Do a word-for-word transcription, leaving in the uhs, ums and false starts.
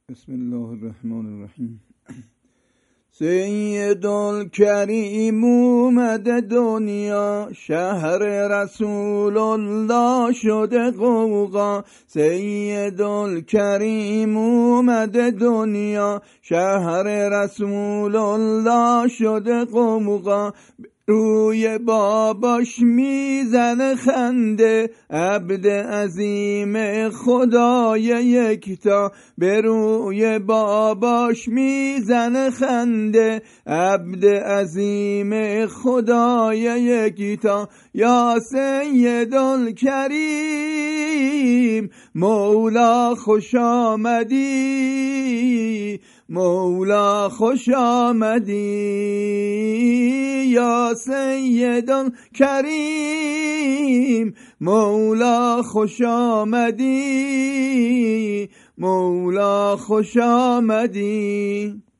بسم الله الرحمن الرحیم. سیدالکریم اومده دنیا، شهر رسول الله شده قوقا. سیدالکریم اومده دنیا، شهر رسول الله شده قوقا. روی باباش میزنه خنده، عبد عظیم خدای یکتا. به روی باباش میزنه خنده، عبد عظیم خدای یکتا. یا سیدالکریم مولا خوش آمدی، مولا خوش آمدی. یا سیدالکریم مولا خوش آمدی، مولا خوش آمدی.